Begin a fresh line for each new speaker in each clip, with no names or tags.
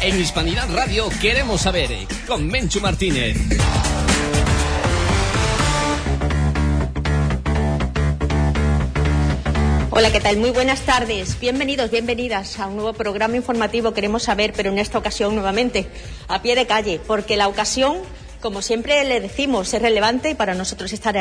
En Hispanidad Radio queremos saber, con Menchu Martínez.
Hola, ¿qué tal? Muy buenas tardes. Bienvenidos, bienvenidas a un nuevo programa informativo Queremos Saber, pero en esta ocasión nuevamente a pie de calle, porque la ocasión, como siempre le decimos, es relevante y para nosotros estar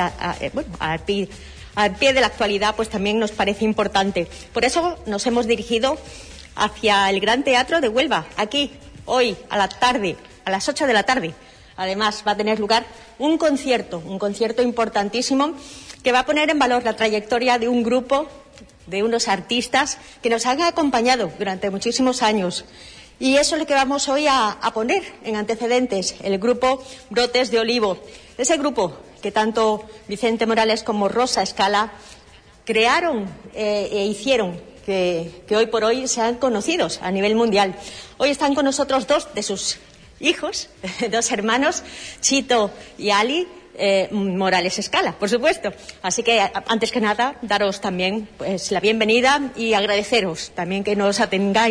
al pie de la actualidad pues también nos parece importante. Por eso nos hemos dirigido hacia el Gran Teatro de Huelva, aquí, hoy, a la tarde, a las 8 de la tarde. Además, va a tener lugar un concierto importantísimo que va a poner en valor la trayectoria de un grupo, de unos artistas que nos han acompañado durante muchísimos años. Y eso es lo que vamos hoy a poner en antecedentes, el grupo Brotes de Olivo. Ese grupo que tanto Vicente Morales como Rosa Escala crearon e hicieron que hoy por hoy sean conocidos a nivel mundial. Hoy están con nosotros dos de sus hijos, dos hermanos, Chito y Ali Morales Escala, por supuesto. Así que, antes que nada, daros también pues la bienvenida y agradeceros también que nos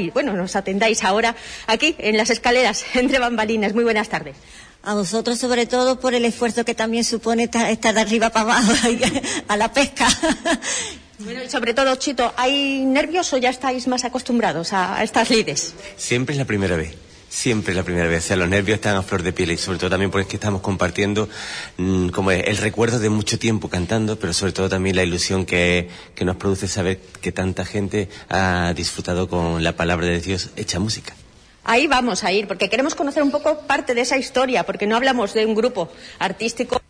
atendáis ahora aquí en las escaleras, entre bambalinas. Muy buenas tardes.
A vosotros, sobre todo, por el esfuerzo que también supone estar de arriba para abajo a la pesca.
Bueno, y sobre todo, Chito, ¿hay nervios o ya estáis más acostumbrados a estas lides?
Siempre es la primera vez. Siempre es la primera vez, o sea, los nervios están a flor de piel y sobre todo también porque estamos compartiendo como el recuerdo de mucho tiempo cantando, pero sobre todo también la ilusión que nos produce saber que tanta gente ha disfrutado con la palabra de Dios hecha música.
Ahí vamos a ir, porque queremos conocer un poco parte de esa historia, porque no hablamos de un grupo artístico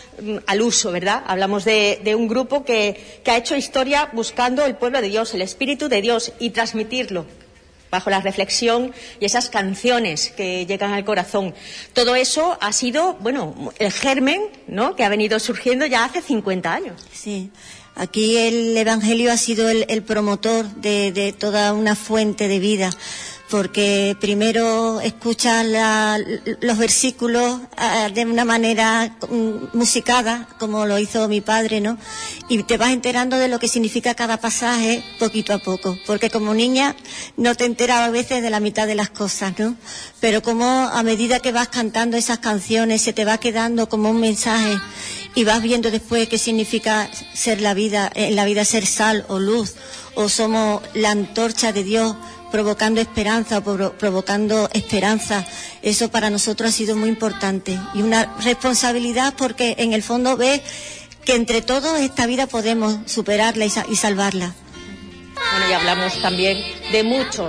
al uso, ¿verdad? Hablamos de un grupo que ha hecho historia buscando el pueblo de Dios, el Espíritu de Dios y transmitirlo bajo la reflexión y esas canciones que llegan al corazón. Todo eso ha sido, el germen, ¿no?, que ha venido surgiendo ya hace 50 años.
Sí, aquí el Evangelio ha sido el promotor de toda una fuente de vida, porque primero escuchas los versículos de una manera musicada, como lo hizo mi padre, ¿no? Y te vas enterando de lo que significa cada pasaje poquito a poco, porque como niña no te enteras a veces de la mitad de las cosas, ¿no? Pero como a medida que vas cantando esas canciones se te va quedando como un mensaje y vas viendo después qué significa ser en la vida ser sal o luz, o somos la antorcha de Dios provocando esperanza o provocando esperanza. Eso para nosotros ha sido muy importante y una responsabilidad, porque en el fondo ves que entre todos esta vida podemos superarla y salvarla.
Bueno, y hablamos también de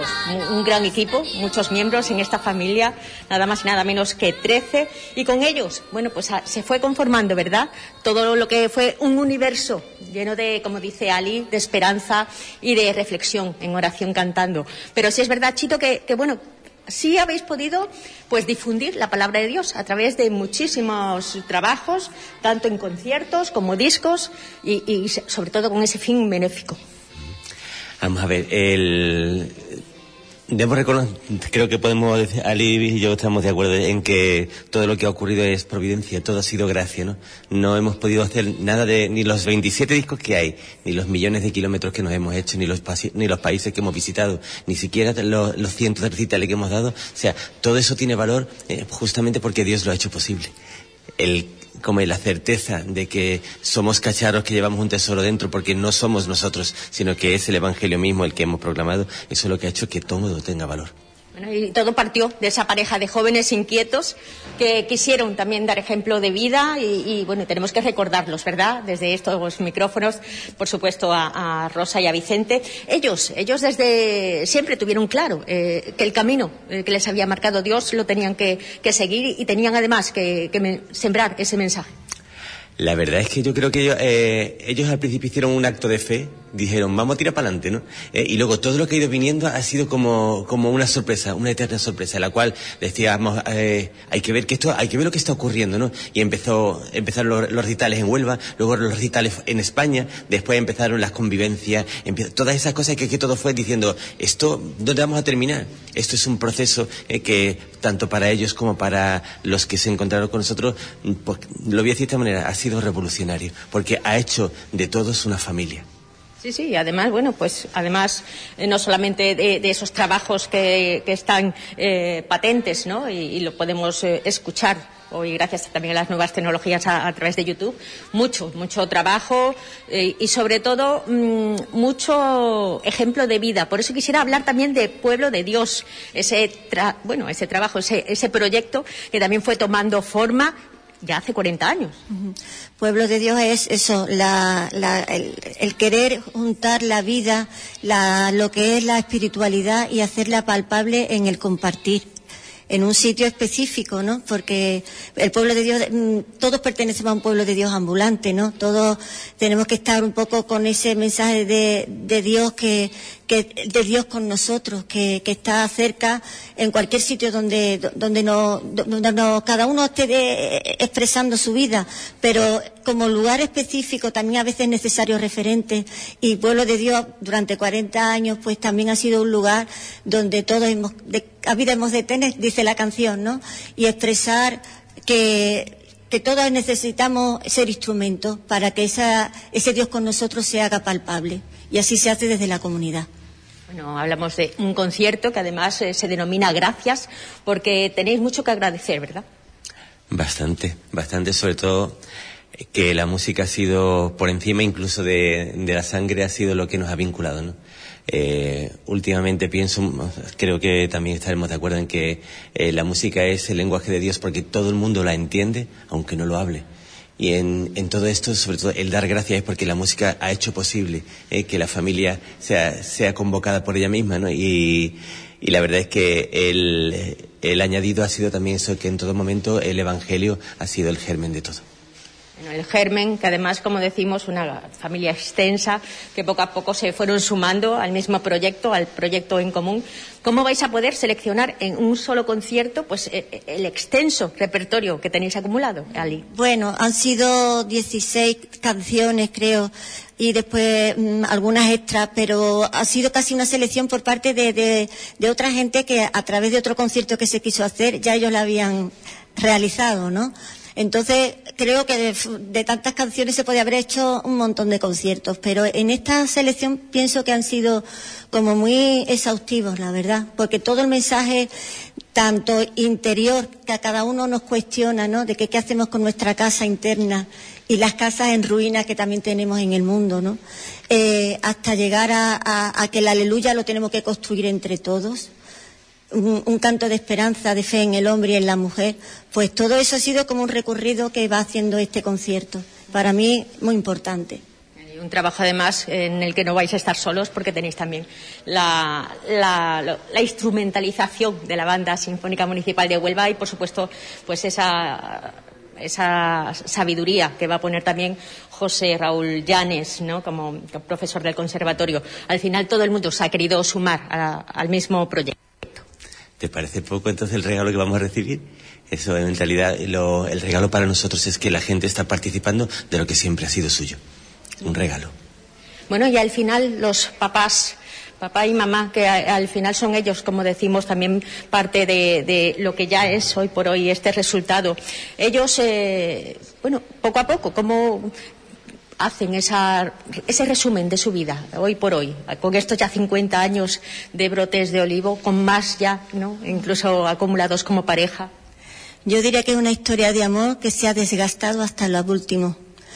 un gran equipo, muchos miembros en esta familia, nada más y nada menos que 13, y con ellos, pues se fue conformando, ¿verdad?, todo lo que fue un universo lleno de, como dice Ali, de esperanza y de reflexión, en oración cantando. Pero sí es verdad, Chito, que sí habéis podido difundir la palabra de Dios a través de muchísimos trabajos, tanto en conciertos como discos, y sobre todo con ese fin benéfico.
Vamos a ver, creo que podemos decir, Ali y yo estamos de acuerdo en que todo lo que ha ocurrido es providencia, todo ha sido gracia, ¿no? No hemos podido hacer nada ni los 27 discos que hay, ni los millones de kilómetros que nos hemos hecho, ni los países que hemos visitado, ni siquiera los cientos de recitales que hemos dado. O sea, todo eso tiene valor justamente porque Dios lo ha hecho posible. Como la certeza de que somos cacharros que llevamos un tesoro dentro, porque no somos nosotros, sino que es el Evangelio mismo el que hemos proclamado. Eso es lo que ha hecho que todo tenga valor.
Bueno, y todo partió de esa pareja de jóvenes inquietos que quisieron también dar ejemplo de vida y tenemos que recordarlos, ¿verdad?, desde estos micrófonos, por supuesto a Rosa y a Vicente. Ellos desde siempre tuvieron claro que el camino que les había marcado Dios lo tenían que seguir y tenían además que sembrar ese mensaje.
La verdad es que yo creo que ellos al principio hicieron un acto de fe, dijeron vamos a tirar para adelante, ¿no? Y luego todo lo que ha ido viniendo ha sido como una sorpresa, una eterna sorpresa, en la cual decíamos hay que ver lo que está ocurriendo, ¿no? Y empezaron los recitales en Huelva, luego los recitales en España, después empezaron las convivencias, todas esas cosas que todo fue diciendo, esto, ¿dónde vamos a terminar? Esto es un proceso que tanto para ellos como para los que se encontraron con nosotros, pues, lo voy a decir de esta manera, ha sido revolucionario, porque ha hecho de todos una familia.
Sí, además, bueno, pues además no solamente de esos trabajos que están patentes, ¿no? Y lo podemos escuchar hoy gracias también a las nuevas tecnologías a través de YouTube, mucho trabajo y sobre todo mucho ejemplo de vida. Por eso quisiera hablar también de Pueblo de Dios, ese trabajo, ese proyecto que también fue tomando forma ya hace 40 años.
Pueblo de Dios es eso, el querer juntar la vida, lo que es la espiritualidad y hacerla palpable en el compartir, en un sitio específico, ¿no? Porque el pueblo de Dios, todos pertenecemos a un pueblo de Dios ambulante, ¿no? Todos tenemos que estar un poco con ese mensaje de Dios de Dios con nosotros, que está cerca en cualquier sitio donde cada uno esté expresando su vida, pero como lugar específico también a veces es necesario referentes, y Pueblo de Dios durante 40 años pues también ha sido un lugar donde todos hemos de tener, dice la canción, ¿no? Y expresar que todos necesitamos ser instrumentos para que ese Dios con nosotros se haga palpable, y así se hace desde la comunidad.
Bueno, hablamos de un concierto que además se denomina Gracias, porque tenéis mucho que agradecer, ¿verdad? Bastante, sobre todo que la música ha sido por encima incluso de la sangre, ha sido lo que nos ha vinculado, ¿no? Últimamente creo que también estaremos de acuerdo en que la música es el lenguaje de Dios porque todo el mundo la entiende, aunque no lo hable. Y en todo esto, sobre todo, el dar gracias es porque la música ha hecho posible que la familia sea convocada por ella misma, ¿no? Y la verdad es que el añadido ha sido también eso, que en todo momento el Evangelio ha sido el germen de todo. Bueno, el germen, que además, como decimos, una familia extensa, que poco a poco se fueron sumando al mismo proyecto, al proyecto en común. ¿Cómo vais a poder seleccionar en un solo concierto pues el extenso repertorio que tenéis acumulado, Ali? Bueno, han sido 16 canciones, creo, y después algunas extras, pero ha sido casi una selección por parte de otra gente que a través de otro concierto que se quiso hacer, ya ellos la habían realizado, ¿no? Entonces, creo que de tantas canciones se podía haber hecho un montón de conciertos, pero en esta selección pienso que han sido como muy exhaustivos, la verdad, porque todo el mensaje, tanto interior, que a cada uno nos cuestiona, ¿no?, de qué hacemos con nuestra casa interna y las casas en ruinas que también tenemos en el mundo, ¿no?, hasta llegar a que el aleluya lo tenemos que construir entre todos. Un canto de esperanza, de fe en el hombre y en la mujer, pues todo eso ha sido como un recorrido que va haciendo este concierto. Para mí, muy importante. Y un trabajo además en el que no vais a estar solos porque tenéis también la instrumentalización de la Banda Sinfónica Municipal de Huelva y, por supuesto, pues esa sabiduría que va a poner también José Raúl Llanes, ¿no?, como profesor del conservatorio. Al final todo el mundo se ha querido sumar al mismo proyecto. ¿Te parece poco entonces el regalo que vamos a recibir? Eso en realidad el regalo para nosotros es que la gente está participando de lo que siempre ha sido suyo. Un regalo. Bueno, y al final los papá y mamá, que al final son ellos, como decimos, también parte de lo que ya es hoy por hoy este resultado. Ellos, poco a poco, como hacen ese resumen de su vida hoy por hoy, con estos ya 50 años de Brotes de Olivo, con más ya, ¿no?, incluso acumulados como pareja. Yo diría que es una historia de amor que se ha desgastado hasta lo último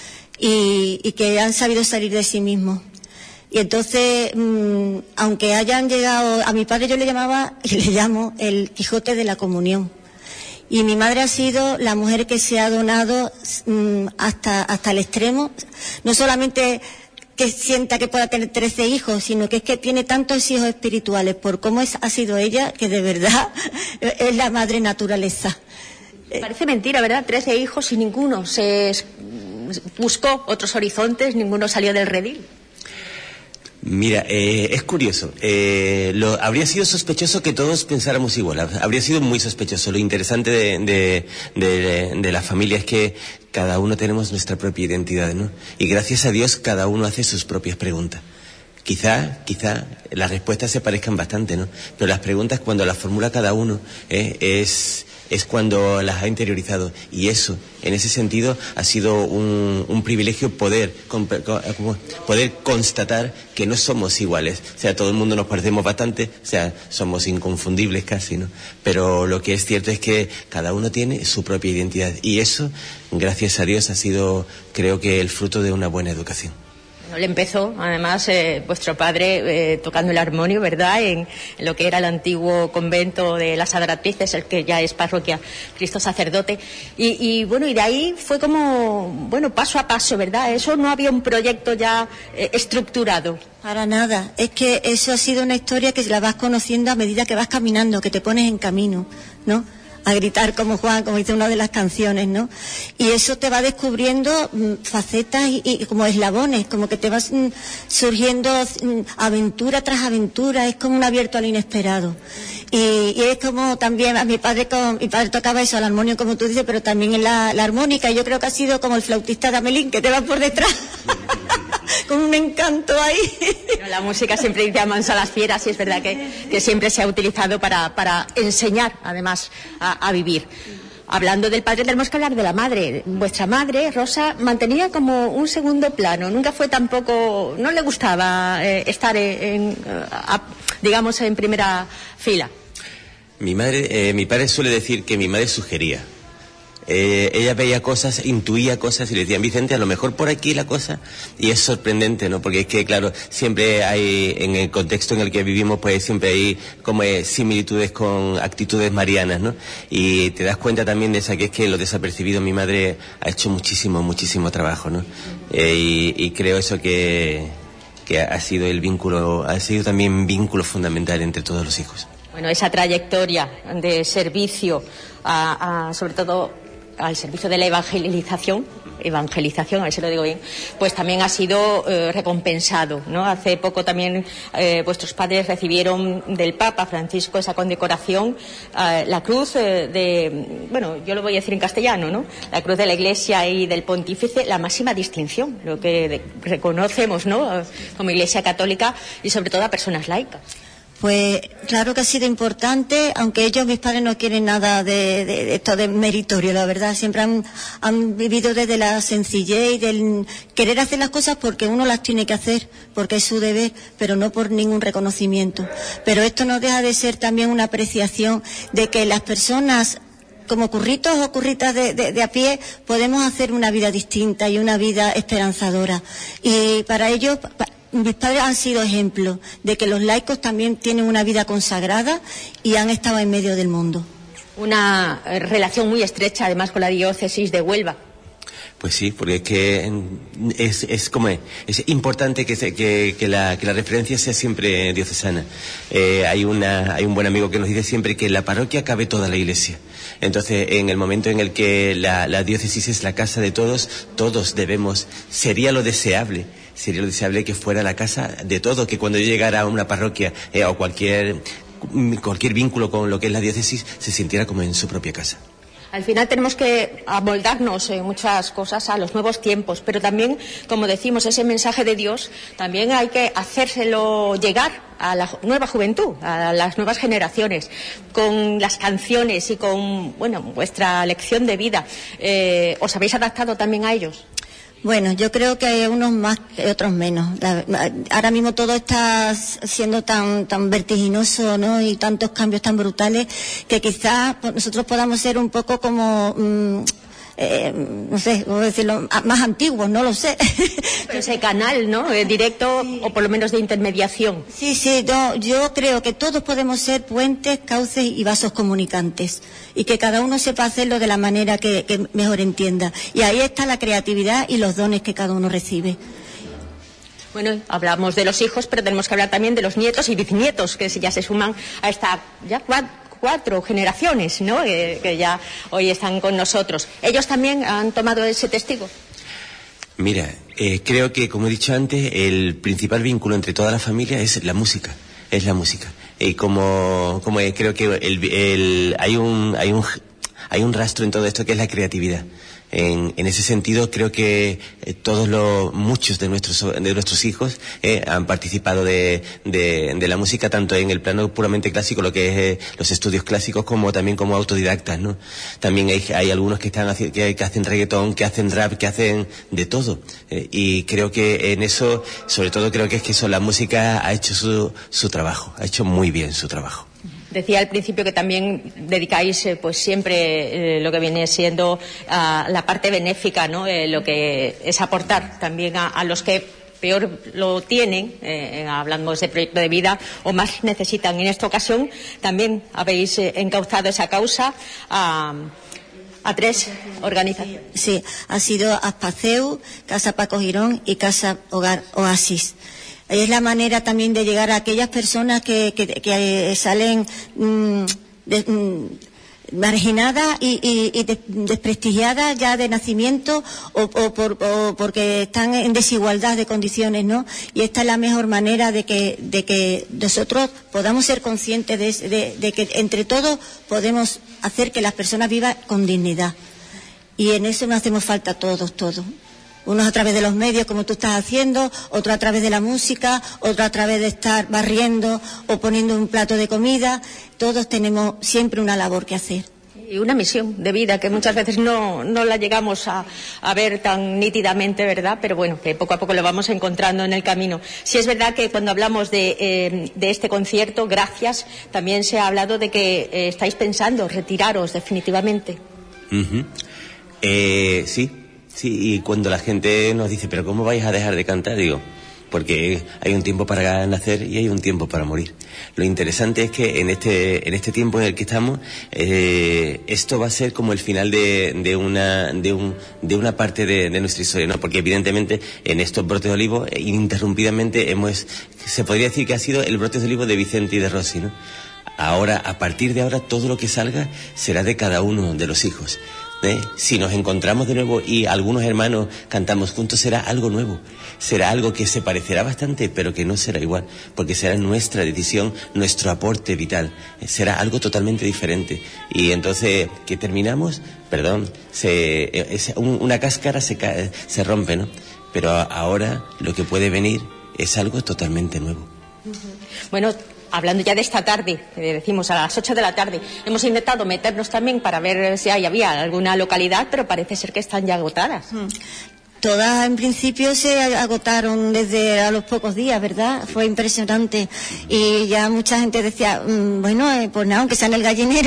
y que han sabido salir de sí mismos. Y entonces, aunque hayan llegado, a mi padre yo le llamaba y le llamo el Quijote de la comunión. Y mi madre ha sido la mujer que se ha donado hasta el extremo, no solamente que sienta que pueda tener 13 hijos, sino que es que tiene tantos hijos espirituales por cómo ha sido ella, que de verdad es la madre naturaleza. Parece mentira, ¿verdad? 13 hijos y ninguno se buscó otros horizontes, ninguno salió del redil. Mira, es curioso. Habría sido sospechoso que todos pensáramos igual. Habría sido muy sospechoso. Lo interesante de la familia es que cada uno tenemos nuestra propia identidad, ¿no? Y gracias a Dios cada uno hace sus propias preguntas. Quizá las respuestas se parezcan bastante, ¿no? Pero las preguntas, cuando las formula cada uno, es
es cuando las ha interiorizado. Y eso, en ese sentido, ha sido un privilegio poder constatar que no somos iguales. O sea, todo el mundo nos parecemos bastante, o sea, somos inconfundibles casi, ¿no? Pero lo que es cierto es que cada uno tiene su propia identidad. Y eso, gracias a Dios, ha sido, creo que, el fruto de una buena educación.
Él empezó, además, vuestro padre tocando el armonio, ¿verdad?, en lo que era el antiguo convento de las Adoratrices, el que ya es parroquia Cristo Sacerdote. Y de ahí fue como, paso a paso, ¿verdad? Eso no había un proyecto ya estructurado.
Para nada. Es que eso ha sido una historia que la vas conociendo a medida que vas caminando, que te pones en camino, ¿no? A gritar como Juan, como dice una de las canciones, ¿no? Y eso te va descubriendo facetas y como eslabones, como que te vas surgiendo aventura tras aventura, es como un abierto al inesperado. Y es como también mi padre tocaba eso, el armonio, como tú dices, pero también en la armónica. Yo creo que ha sido como el flautista de Amelín, que te va por detrás. Con un encanto ahí.
Bueno, la música siempre dice amansa a las fieras, y es verdad que siempre se ha utilizado para enseñar, además, a vivir. Hablando del padre, tenemos que hablar de la madre. Vuestra madre, Rosa, mantenía como un segundo plano. Nunca fue tampoco, no le gustaba estar digamos, en primera fila.
Mi padre suele decir que mi madre sugería. Ella veía cosas, intuía cosas y le decían, Vicente, a lo mejor por aquí la cosa. Y es sorprendente, ¿no? Porque es que, claro, siempre hay, en el contexto en el que vivimos, pues siempre hay como similitudes con actitudes marianas, ¿no? Y te das cuenta también de esa, que es que lo desapercibido, mi madre ha hecho muchísimo trabajo, ¿no? Y creo eso que ha sido ha sido también vínculo fundamental entre todos los hijos.
Bueno, esa trayectoria de servicio sobre todo al servicio de la evangelización, a ver si lo digo bien, pues también ha sido recompensado, ¿no? Hace poco también vuestros padres recibieron del Papa Francisco esa condecoración, la cruz yo lo voy a decir en castellano, ¿no? La cruz de la Iglesia y del Pontífice, la máxima distinción, lo que reconocemos, ¿no?, como Iglesia católica y sobre todo a personas laicas.
Pues claro que ha sido importante, aunque mis padres no quieren nada de esto de meritorio, la verdad. Siempre han vivido desde la sencillez y del querer hacer las cosas porque uno las tiene que hacer, porque es su deber, pero no por ningún reconocimiento. Pero esto no deja de ser también una apreciación de que las personas, como curritos o curritas de a pie, podemos hacer una vida distinta y una vida esperanzadora. Y para ello, mis padres han sido ejemplos de que los laicos también tienen una vida consagrada y han estado en medio del mundo.
Una relación muy estrecha, además, con la diócesis de Huelva.
Pues sí, porque es que es importante que la referencia sea siempre diocesana. Hay un buen amigo que nos dice siempre que en la parroquia cabe toda la Iglesia. Entonces, en el momento en el que la diócesis es la casa de todos, sería lo deseable que fuera la casa de todos, que cuando yo llegara a una parroquia o cualquier vínculo con lo que es la diócesis, se sintiera como en su propia casa.
Al final tenemos que amoldarnos en muchas cosas a los nuevos tiempos, pero también, como decimos, ese mensaje de Dios también hay que hacérselo llegar a la nueva juventud, a las nuevas generaciones, con las canciones y con, vuestra lección de vida. ¿Os habéis adaptado también a ellos?
Bueno, yo creo que hay unos más y otros menos. Ahora mismo todo está siendo tan vertiginoso, ¿no? Y tantos cambios tan brutales que quizás nosotros podamos ser un poco como no sé cómo decirlo, más antiguos, no lo sé.
Pero ese canal, ¿no? Directo, sí. O por lo menos de intermediación.
Sí, yo creo que todos podemos ser puentes, cauces y vasos comunicantes, y que cada uno sepa hacerlo de la manera que mejor entienda. Y ahí está la creatividad y los dones que cada uno recibe.
Bueno, hablamos de los hijos, pero tenemos que hablar también de los nietos y bisnietos, que ya se suman a esta cuatro generaciones, ¿no? Que ya hoy están con nosotros. ¿Ellos también han tomado ese testigo?
Mira, creo que, como he dicho antes, el principal vínculo entre toda la familia es la música. Y como creo que hay un rastro en todo esto que es la creatividad. En ese sentido, creo que muchos de nuestros hijos han participado de la música, tanto en el plano puramente clásico, lo que es los estudios clásicos, como también como autodidactas, ¿no? También hay algunos que hacen reggaetón, que hacen rap, que hacen de todo. Y creo que en eso, sobre todo creo que es que eso, la música ha hecho su trabajo, ha hecho muy bien su trabajo.
Decía al principio que también dedicáis pues siempre lo que viene siendo la parte benéfica, ¿no? Lo que es aportar también a los que peor lo tienen, hablamos de proyecto de vida, o más necesitan. En esta ocasión también habéis encauzado esa causa a 3 organizaciones.
Sí, ha sido Aspaceu, Casa Paco Girón y Casa Hogar Oasis. Es la manera también de llegar a aquellas personas que salen marginadas y desprestigiadas ya de nacimiento o porque están en desigualdad de condiciones, ¿no? Y esta es la mejor manera de que nosotros podamos ser conscientes de que entre todos podemos hacer que las personas vivan con dignidad. Y en eso nos hacemos falta todos. Unos a través de los medios, como tú estás haciendo, otros a través de la música, otros a través de estar barriendo o poniendo un plato de comida. Todos tenemos siempre una labor que hacer.
Y una misión de vida que muchas veces no la llegamos a ver tan nítidamente, ¿verdad? Pero bueno, que poco a poco lo vamos encontrando en el camino. Sí es verdad que cuando hablamos de este concierto, gracias, también se ha hablado de que estáis pensando retiraros definitivamente.
Uh-huh. Sí, y cuando la gente nos dice, ¿pero cómo vais a dejar de cantar? Digo, porque hay un tiempo para nacer y hay un tiempo para morir. Lo interesante es que en este tiempo en el que estamos, esto va a ser como el final de una parte de nuestra historia, ¿no? Porque evidentemente en estos brotes de olivo, ininterrumpidamente se podría decir que ha sido el brote de olivo de Vicente y de Rossi, ¿no? Ahora, a partir de ahora, todo lo que salga será de cada uno de los hijos. Si nos encontramos de nuevo y algunos hermanos cantamos juntos, será algo nuevo, será algo que se parecerá bastante, pero que no será igual, porque será nuestra decisión, nuestro aporte vital, será algo totalmente diferente. Y entonces, ¿qué terminamos? Una cáscara se rompe, ¿no? Pero ahora lo que puede venir es algo totalmente nuevo.
Bueno, hablando ya de esta tarde, decimos a las 8 de la tarde, hemos intentado meternos también para ver si había alguna localidad, pero parece ser que están ya agotadas.
Todas en principio se agotaron desde a los pocos días, ¿verdad? Fue impresionante. Y ya mucha gente decía, pues nada, aunque sea en el gallinero.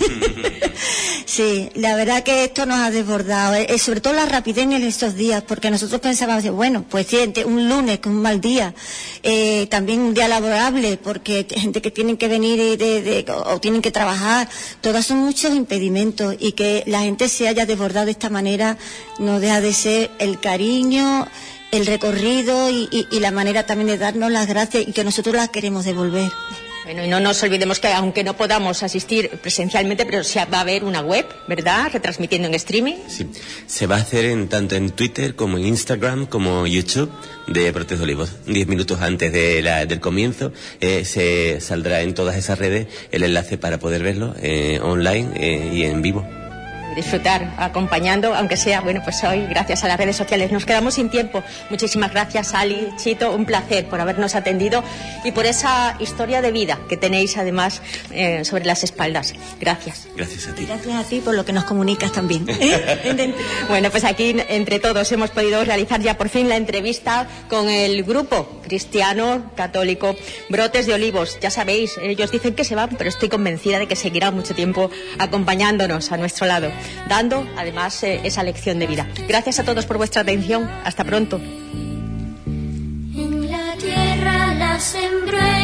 Sí, la verdad que esto nos ha desbordado, sobre todo la rapidez en estos días, porque nosotros pensábamos, pues sí, un lunes, que es un mal día, también un día laborable, porque gente que tienen que venir o tienen que trabajar, todas son muchos impedimentos, y que la gente se haya desbordado de esta manera no deja de ser el cariño, el recorrido y la manera también de darnos las gracias, y que nosotros las queremos devolver.
Bueno, y no nos olvidemos que aunque no podamos asistir presencialmente, pero sí va a haber una web, ¿verdad?, retransmitiendo en streaming. Sí,
se va a hacer tanto en Twitter como en Instagram como YouTube de Brotes de Olivos. 10 minutos antes del comienzo se saldrá en todas esas redes el enlace para poder verlo online y en vivo.
Disfrutar acompañando, aunque sea, pues hoy, gracias a las redes sociales. Nos quedamos sin tiempo. Muchísimas gracias, Ali, Chito, un placer por habernos atendido y por esa historia de vida que tenéis además sobre las espaldas. Gracias.
Gracias a ti.
Gracias a ti por lo que nos comunicas también.
Bueno, pues aquí entre todos hemos podido realizar ya por fin la entrevista con el grupo cristiano católico Brotes de Olivos. Ya sabéis, ellos dicen que se van, pero estoy convencida de que seguirán mucho tiempo acompañándonos a nuestro lado, dando además esa lección de vida. Gracias a todos por vuestra atención. Hasta pronto.
En la tierra la sembré.